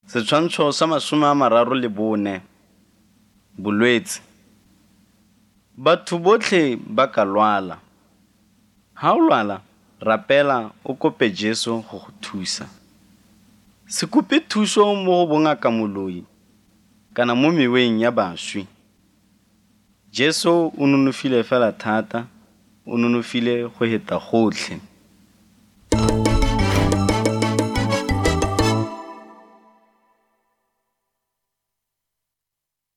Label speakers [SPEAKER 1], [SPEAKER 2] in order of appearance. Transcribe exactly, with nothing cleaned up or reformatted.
[SPEAKER 1] Setshwantsho sa masome a mararo le bone. Bolwetse. Batho botlhe ba ka lwala. Ha o lwala, rapela o kope Jesu go go thusa. Se kope thuso mo go bongaka moloi kana mo meweng ya baswi. Jesu o nonofile fela thata, o nonofile go heta gotlhe.